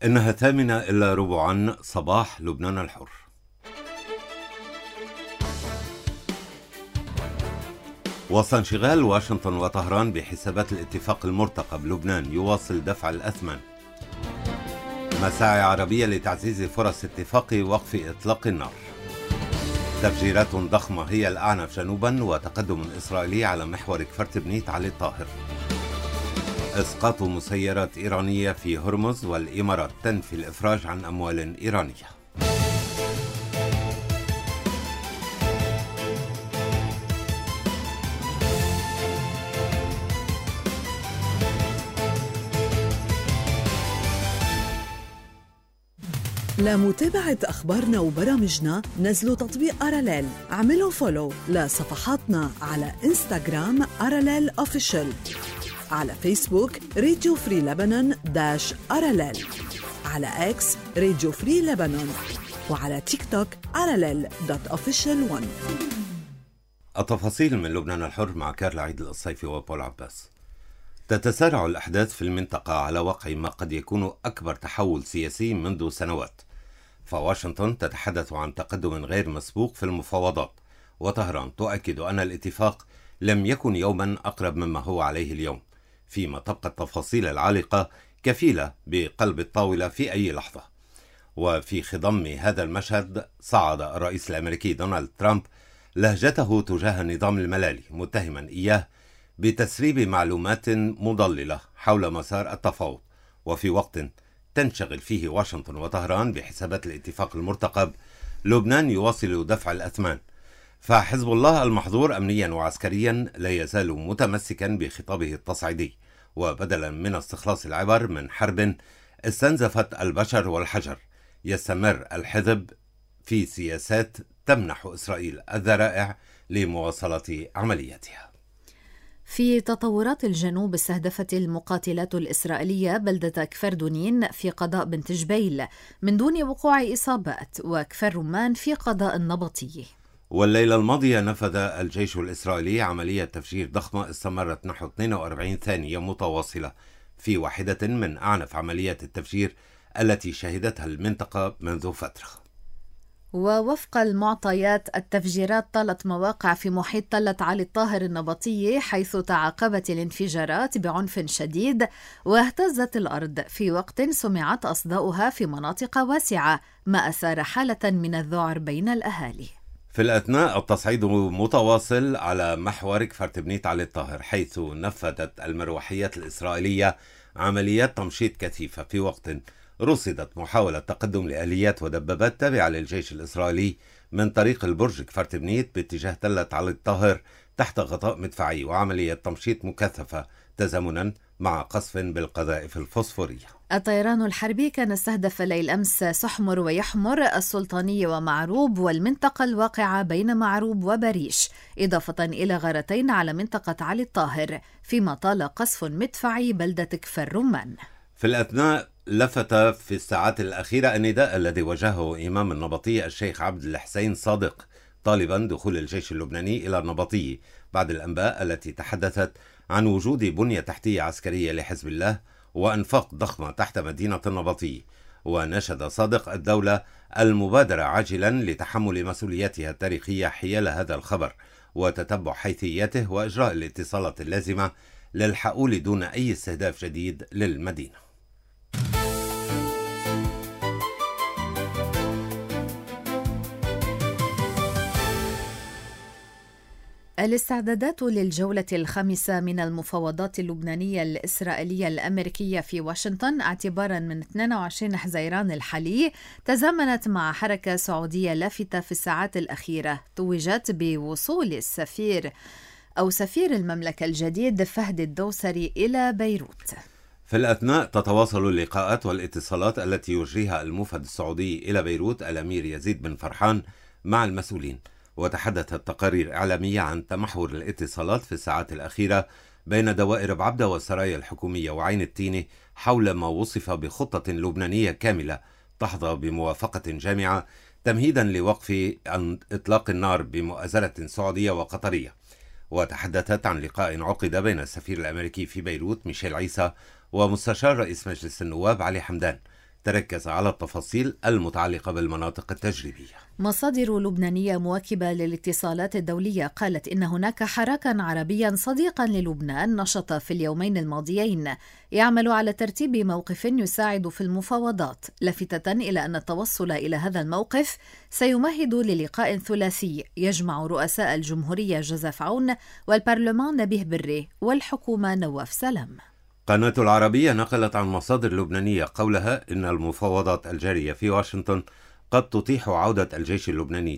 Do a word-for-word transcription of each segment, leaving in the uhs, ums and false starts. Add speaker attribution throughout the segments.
Speaker 1: إنها ثامنة إلا ربعا صباح لبنان الحر. وسط انشغال واشنطن وطهران بحسابات الاتفاق المرتقب، لبنان يواصل دفع الأثمن. مساعي عربية لتعزيز فرص اتفاق وقف إطلاق النار. تفجيرات ضخمة هي الأعنف جنوبا، وتقدم إسرائيلي على محور كفرتبنيت علي الطاهر. إسقاط مسيرات إيرانية في هرمز، والإمارات تنفي الإفراج عن أموال إيرانية.
Speaker 2: لمتابعة أخبارنا وبرامجنا نزلوا تطبيق أراليل، اعملوا فولو لصفحاتنا على إنستغرام أراليل أوفيشال، على فيسبوك راديو فري لبنان داش أراليل، على إكس راديو فري لبنان، وعلى تيك توك أراليل دوت أوفيشال وان.
Speaker 1: التفاصيل من لبنان الحر مع كارلا عيد القصيفي وبول عباس. تتسارع الأحداث في المنطقة على وقع ما قد يكون أكبر تحول سياسي منذ سنوات، فواشنطن تتحدث عن تقدم غير مسبوق في المفاوضات، وطهران تؤكد أن الاتفاق لم يكن يوما أقرب مما هو عليه اليوم، فيما تبقى التفاصيل العالقة كفيلة بقلب الطاولة في أي لحظة. وفي خضم هذا المشهد صعد الرئيس الأمريكي دونالد ترامب لهجته تجاه النظام الملالي، متهما إياه بتسريب معلومات مضللة حول مسار التفاوض، وفي وقت تنشغل فيه واشنطن وطهران بحسابات الاتفاق المرتقب، لبنان يواصل دفع الأثمان. فحزب الله المحظور أمنيا وعسكريا لا يزال متمسكا بخطابه التصعيدي، وبدلا من استخلاص العبر من حرب استنزفت البشر والحجر، يستمر الحزب في سياسات تمنح إسرائيل الذرائع لمواصلة عملياتها.
Speaker 3: في تطورات الجنوب، استهدفت المقاتلات الإسرائيلية بلدة كفر دونين في قضاء بنت جبيل من دون وقوع إصابات، وكفر رمان في قضاء النبطي.
Speaker 1: والليلة الماضية نفذ الجيش الإسرائيلي عملية تفجير ضخمة استمرت نحو اثنين وأربعين ثانية متواصلة في واحدة من أعنف عمليات التفجير التي شهدتها المنطقة منذ فترة.
Speaker 3: ووفق المعطيات، التفجيرات طالت مواقع في محيط تلة علي الطاهر النبطية، حيث تعاقبت الانفجارات بعنف شديد واهتزت الأرض، في وقت سمعت أصداؤها في مناطق واسعة، ما أثار حالة من الذعر بين الأهالي.
Speaker 1: في الأثناء التصعيد متواصل على محور كفرتبنيت علي الطاهر، حيث نفذت المروحيات الإسرائيلية عمليات تمشيط كثيفة، في وقت رصدت محاولة تقدم لآليات ودبابات تابعة للجيش الإسرائيلي من طريق البرج كفرتبنيت باتجاه تلة علي الطاهر تحت غطاء مدفعي، وعملية تمشيط مكثفة تزامنا مع قصف بالقذائف الفوسفورية.
Speaker 3: الطيران الحربي كان استهدف ليل أمس سحمر ويحمر، السلطانية ومعروب، والمنطقة الواقعة بين معروب وبريش، إضافة إلى غارتين على منطقة علي الطاهر، فيما طال قصف مدفعي بلدة كفر رمان.
Speaker 1: في الأثناء لفت في الساعات الأخيرة النداء الذي وجهه إمام النبطية الشيخ عبد الحسين صادق طالبا دخول الجيش اللبناني إلى النبطية بعد الأنباء التي تحدثت عن وجود بنية تحتية عسكرية لحزب الله وأنفاق ضخمة تحت مدينة النبطية. ونشد صادق الدولة المبادرة عاجلا لتحمل مسؤولياتها التاريخية حيال هذا الخبر، وتتبع حيثياته وإجراء الاتصالات اللازمة للحقول دون أي استهداف جديد للمدينة.
Speaker 3: الاستعدادات للجولة الخامسة من المفاوضات اللبنانية الإسرائيلية الأمريكية في واشنطن اعتبارا من اثنين وعشرين حزيران الحالي تزامنت مع حركة سعودية لافتة في الساعات الأخيرة، توجت بوصول السفير أو سفير المملكة الجديد فهد الدوسري إلى بيروت.
Speaker 1: في الأثناء تتواصل اللقاءات والاتصالات التي يجريها الموفد السعودي إلى بيروت الأمير يزيد بن فرحان مع المسؤولين، وتحدثت تقارير إعلامية عن تمحور الاتصالات في الساعات الأخيرة بين دوائر بعبدة والسرايا الحكومية وعين التينة حول ما وصف بخطة لبنانية كاملة تحظى بموافقة جامعة تمهيدا لوقف إطلاق النار بمؤازرة سعودية وقطرية. وتحدثت عن لقاء عقد بين السفير الأمريكي في بيروت ميشيل عيسى ومستشار رئيس مجلس النواب علي حمدان تركز على التفاصيل المتعلقة بالمناطق التجريبية.
Speaker 3: مصادر لبنانية مواكبة للاتصالات الدولية قالت إن هناك حراكا عربيا صديقا للبنان نشط في اليومين الماضيين يعمل على ترتيب موقف يساعد في المفاوضات، لافتة إلى أن التوصل إلى هذا الموقف سيمهد للقاء ثلاثي يجمع رؤساء الجمهورية جوزيف عون والبرلمان نبيه بري والحكومة نواف سلام.
Speaker 1: قناة العربية نقلت عن مصادر لبنانية قولها إن المفاوضات الجارية في واشنطن قد تتيح عودة الجيش اللبناني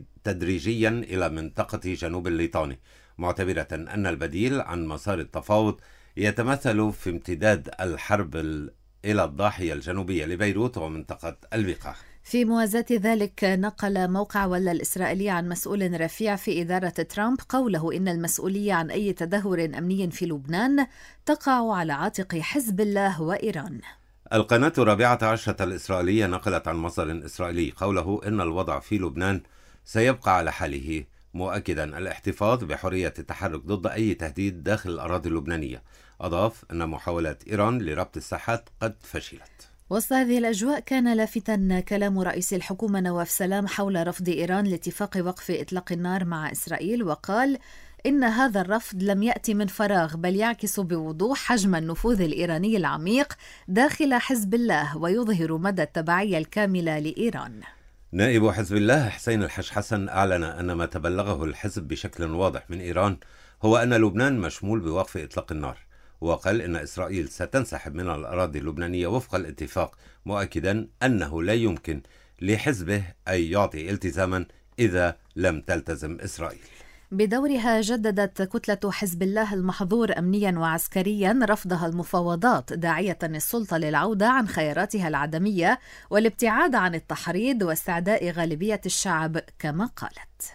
Speaker 1: تدريجيا إلى منطقة جنوب الليطاني، معتبرة أن البديل عن مسار التفاوض يتمثل في امتداد الحرب إلى الضاحية الجنوبية لبيروت ومنطقة البقاع.
Speaker 3: في موازاة ذلك نقل موقع ولا الإسرائيلي عن مسؤول رفيع في إدارة ترامب قوله إن المسؤولية عن أي تدهور أمني في لبنان تقع على عاتق حزب الله وإيران.
Speaker 1: القناة الرابعة عشرة الإسرائيلية نقلت عن مصدر إسرائيلي قوله إن الوضع في لبنان سيبقى على حاله، مؤكدا الاحتفاظ بحرية التحرك ضد أي تهديد داخل الأراضي اللبنانية. أضاف أن محاولات إيران لربط الساحات قد فشلت.
Speaker 3: وسط هذه الأجواء كان لافتا كلام رئيس الحكومة نواف سلام حول رفض إيران لاتفاق وقف إطلاق النار مع إسرائيل، وقال إن هذا الرفض لم يأتي من فراغ بل يعكس بوضوح حجم النفوذ الإيراني العميق داخل حزب الله ويظهر مدى التبعية الكاملة لإيران.
Speaker 1: نائب حزب الله حسين الحج حسن أعلن أن ما تبلغه الحزب بشكل واضح من إيران هو أن لبنان مشمول بوقف إطلاق النار، وقال إن إسرائيل ستنسحب من الأراضي اللبنانية وفق الاتفاق، مؤكدا أنه لا يمكن لحزبه أن يعطي التزاما إذا لم تلتزم إسرائيل.
Speaker 3: بدورها جددت كتلة حزب الله المحظور أمنيا وعسكريا رفضها المفاوضات، داعية السلطة للعودة عن خياراتها العدمية والابتعاد عن التحريض واستعداء غالبية الشعب كما قالت.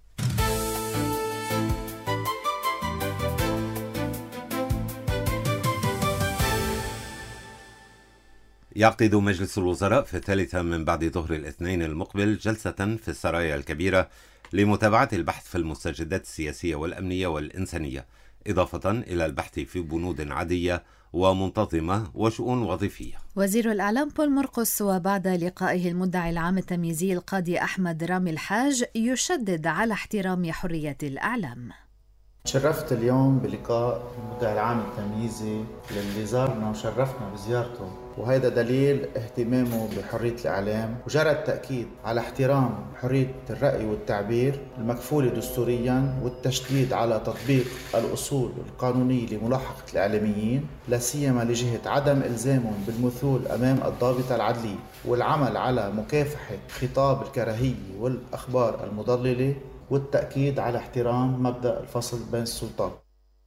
Speaker 1: يعقد مجلس الوزراء في الثالثة من بعد ظهر الاثنين المقبل جلسة في السرايا الكبيرة لمتابعة البحث في المستجدات السياسية والأمنية والإنسانية، إضافة إلى البحث في بنود عادية ومنتظمة وشؤون وظيفية.
Speaker 3: وزير الإعلام بول مرقس وبعد لقائه المدعي العام التمييزي القاضي أحمد رامي الحاج يشدد على احترام حرية الإعلام.
Speaker 4: تشرفت اليوم بلقاء المدعي العام التمييزي للي زارنا وشرفنا بزيارته، وهذا دليل اهتمامه بحرية الإعلام، وجرى التأكيد على احترام حرية الرأي والتعبير المكفولة دستوريا والتشديد على تطبيق الأصول القانونية لملاحقة الإعلاميين، لا سيما لجهة عدم إلزامهم بالمثول أمام الضابطة العدلية، والعمل على مكافحة خطاب الكراهية والأخبار المضللة، والتأكيد على احترام مبدأ الفصل بين السلطات.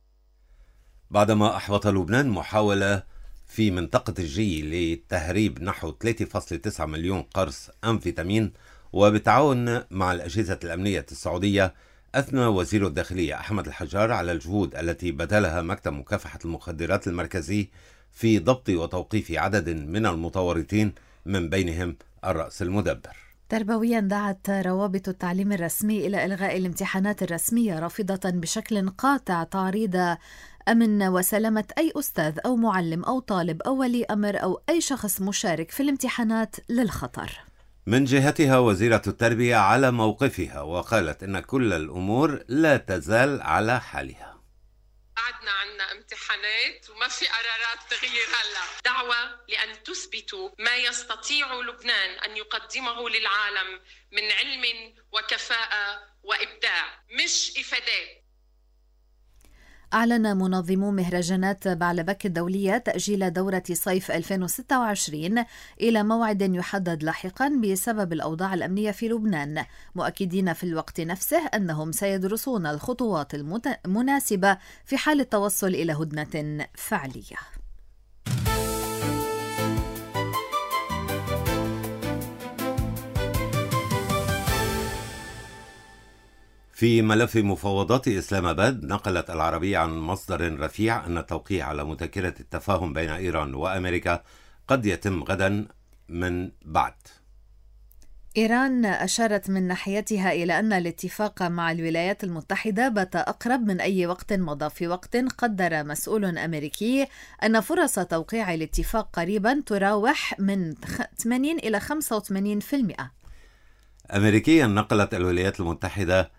Speaker 1: بعدما أحبط لبنان محاولة في منطقة الجي لتهريب نحو ثلاثة فاصلة تسعة مليون قرص أمفيتامين وبالتعاون مع الأجهزة الأمنية السعودية، أثنى وزير الداخلية أحمد الحجار على الجهود التي بذلها مكتب مكافحة المخدرات المركزي في ضبط وتوقيف عدد من المتورطين من بينهم الرأس المدبر.
Speaker 3: تربويا دعت روابط التعليم الرسمي إلى إلغاء الامتحانات الرسمية، رافضة بشكل قاطع تعريض أمن وسلامة أي أستاذ أو معلم أو طالب أو ولي أمر أو أي شخص مشارك في الامتحانات للخطر.
Speaker 1: من جهتها وزيرة التربية على موقفها وقالت إن كل الأمور لا تزال على حالها.
Speaker 5: قعدنا عنا امتحانات وما في قرارات تغيير هلا، دعوة لأن تثبتوا ما يستطيع لبنان أن يقدمه للعالم من علم وكفاءة وإبداع، مش إفادات.
Speaker 3: أعلن منظمو مهرجانات بعلبك الدولية تأجيل دورة صيف ألفين وستة وعشرين إلى موعد يحدد لاحقا بسبب الأوضاع الأمنية في لبنان، مؤكدين في الوقت نفسه أنهم سيدرسون الخطوات المناسبة في حال التوصل إلى هدنة فعلية.
Speaker 1: في ملف مفاوضات إسلام آباد، نقلت العربية عن مصدر رفيع أن التوقيع على مذكرة التفاهم بين إيران وأمريكا قد يتم غدا من بعد.
Speaker 3: إيران أشارت من ناحيتها إلى أن الاتفاق مع الولايات المتحدة بات أقرب من أي وقت مضى، في وقت قدر مسؤول أمريكي أن فرص توقيع الاتفاق قريبا تراوح من ثمانين إلى خمسة وثمانين بالمئة.
Speaker 1: أمريكيا نقلت الولايات المتحدة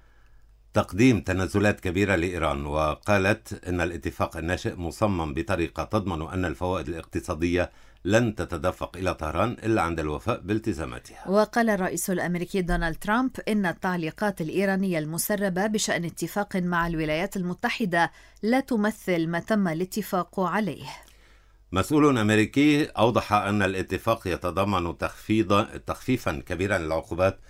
Speaker 1: تقديم تنازلات كبيرة لإيران، وقالت أن الاتفاق الناشئ مصمم بطريقة تضمن أن الفوائد الاقتصادية لن تتدفق إلى طهران إلا عند الوفاء بالتزاماتها.
Speaker 3: وقال الرئيس الأمريكي دونالد ترامب إن التعليقات الإيرانية المسربة بشأن اتفاق مع الولايات المتحدة لا تمثل ما تم الاتفاق عليه.
Speaker 1: مسؤول أمريكي أوضح أن الاتفاق يتضمن تخفيض تخفيفا كبيرا للعقوبات،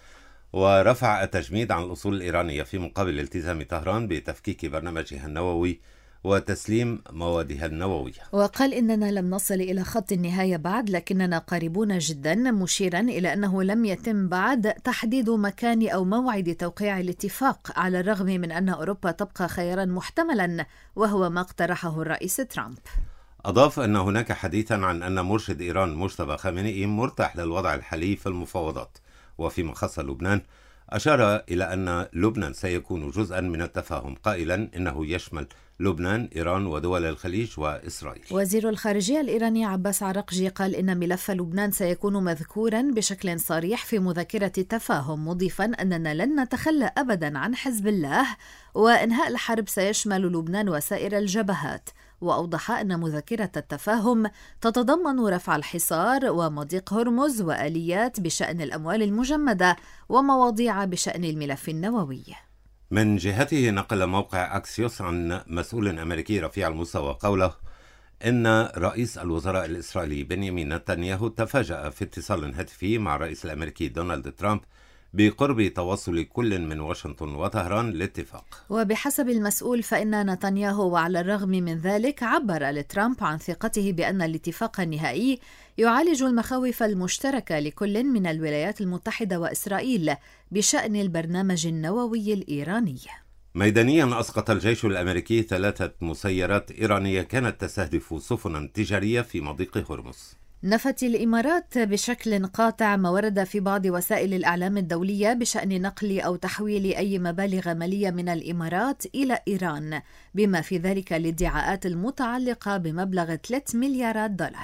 Speaker 1: ورفع التجميد عن الأصول الإيرانية في مقابل التزام طهران بتفكيك برنامجها النووي وتسليم موادها النووية.
Speaker 3: وقال إننا لم نصل إلى خط النهاية بعد، لكننا قريبون جدا، مشيرا إلى أنه لم يتم بعد تحديد مكان أو موعد توقيع الاتفاق، على الرغم من أن أوروبا تبقى خيارا محتملا، وهو ما اقترحه الرئيس ترامب.
Speaker 1: أضاف أن هناك حديثا عن أن مرشد إيران مجتبى خامنئي مرتاح للوضع الحالي في المفاوضات. وفيما خص لبنان أشار إلى أن لبنان سيكون جزءا من التفاهم، قائلا إنه يشمل لبنان، إيران ودول الخليج وإسرائيل.
Speaker 3: وزير الخارجية الإيراني عباس عراقجي قال إن ملف لبنان سيكون مذكورا بشكل صريح في مذكرة التفاهم، مضيفا أننا لن نتخلى أبدا عن حزب الله، وإنهاء الحرب سيشمل لبنان وسائر الجبهات. وأوضح أن مذكرة التفاهم تتضمن رفع الحصار ومضيق هرمز وآليات بشأن الأموال المجمدة ومواضيع بشأن الملف النووي.
Speaker 1: من جهته نقل موقع أكسيوس عن مسؤول أمريكي رفيع المستوى قوله إن رئيس الوزراء الإسرائيلي بنيامين نتنياهو تفاجأ في اتصال هاتفي مع الرئيس الأمريكي دونالد ترامب بقرب توصل كل من واشنطن وطهران لاتفاق.
Speaker 3: وبحسب المسؤول فإن نتنياهو وعلى الرغم من ذلك عبر لترامب عن ثقته بأن الاتفاق النهائي يعالج المخاوف المشتركة لكل من الولايات المتحدة وإسرائيل بشأن البرنامج النووي الإيراني.
Speaker 1: ميدانيا أسقط الجيش الأمريكي ثلاثة مسيرات إيرانية كانت تستهدف سفنا تجارية في مضيق هرمز.
Speaker 3: نفت الإمارات بشكل قاطع ما ورد في بعض وسائل الإعلام الدولية بشأن نقل أو تحويل أي مبالغ مالية من الإمارات إلى إيران، بما في ذلك الادعاءات المتعلقة بمبلغ ثلاثة مليارات دولار.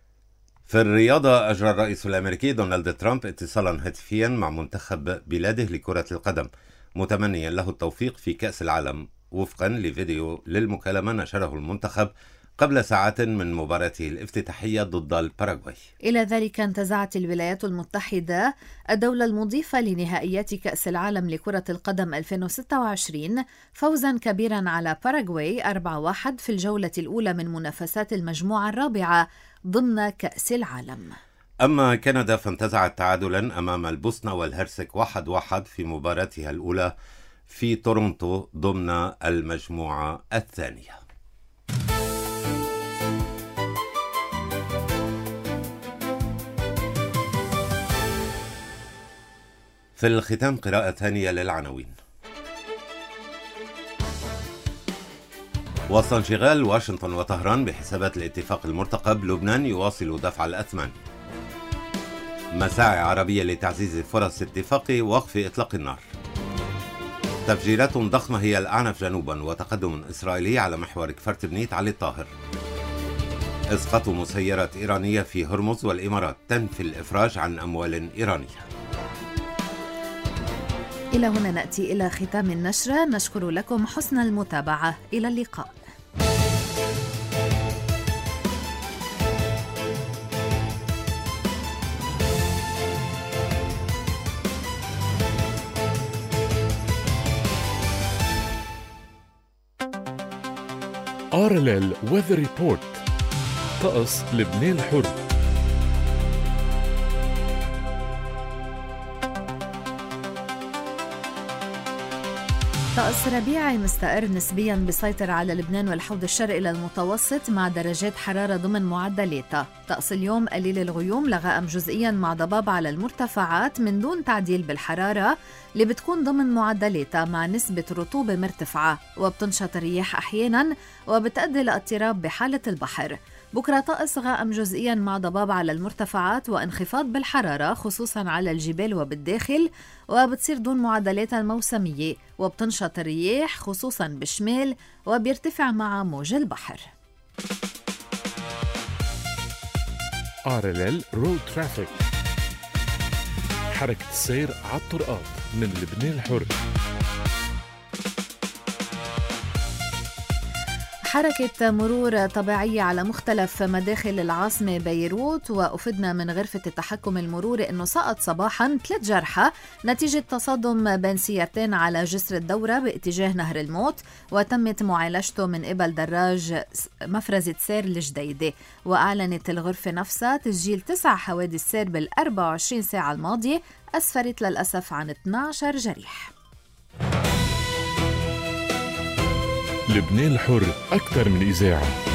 Speaker 1: في الرياضة أجرى الرئيس الأمريكي دونالد ترامب اتصالا هاتفيا مع منتخب بلاده لكرة القدم، متمنيا له التوفيق في كأس العالم، وفقا لفيديو للمكالمة نشره المنتخب قبل ساعات من مباراته الافتتاحية ضد الباراغواي.
Speaker 3: إلى ذلك انتزعت الولايات المتحدة الدولة المضيفة لنهائيات كأس العالم لكرة القدم ألفين وستة وعشرين فوزا كبيرا على باراغواي أربعة واحد في الجولة الأولى من منافسات المجموعة الرابعة ضمن كأس العالم.
Speaker 1: أما كندا فانتزعت تعادلا أمام البوسنة والهرسك واحد واحد في مباراتها الأولى في تورونتو ضمن المجموعة الثانية. في الختام قراءة ثانية للعناوين. وسط انشغال واشنطن وطهران بحسابات الاتفاق المرتقب، لبنان يواصل دفع الأثمان. مساعي عربية لتعزيز فرص اتفاق وقف إطلاق النار. تفجيرات ضخمة هي الأعنف جنوبا، وتقدم إسرائيلي على محور كفر بنيت علي الطاهر. إسقاط مسيرات إيرانية في هرمز، والإمارات تنفي الإفراج عن أموال إيرانية.
Speaker 3: إلى هنا نأتي إلى ختام النشرة، نشكر لكم حسن المتابعة، إلى اللقاء.
Speaker 6: آرلل ويذر ريبورت. طقس لبنان الحر.
Speaker 3: طقس ربيعي مستقر نسبيا بيسيطر على لبنان والحوض الشرقي للمتوسط مع درجات حرارة ضمن معدلاتها. طقس اليوم قليل الغيوم لغائم جزئيا مع ضباب على المرتفعات من دون تعديل بالحرارة اللي بتكون ضمن معدلاتها مع نسبة رطوبة مرتفعة، وبتنشط الرياح أحيانا وبتؤدي لاضطراب بحالة البحر. بكرة طقس غائم جزئيا مع ضباب على المرتفعات وانخفاض بالحرارة خصوصا على الجبال وبالداخل، وبتصير دون معدلات الموسمية، وبتنشط الرياح خصوصا بالشمال وبيرتفع مع موج البحر.
Speaker 6: آر إل إل رود ترافيك، حركة السير على الطرقات من لبنان الحر.
Speaker 3: حركة مرور طبيعية على مختلف مداخل العاصمة بيروت، وأفدنا من غرفة التحكم المروري أنه سقط صباحا ثلاث جرحى نتيجة تصادم بين سيارتين على جسر الدورة باتجاه نهر الموت، وتمت معالجته من قبل دراج مفرزة سير الجديدة. وأعلنت الغرفة نفسها تسجيل تسع حوادث سير بالأربع وعشرين ساعة الماضية أسفرت للأسف عن اثني عشر جريح.
Speaker 6: لبنان الحر أكثر من إذاعة.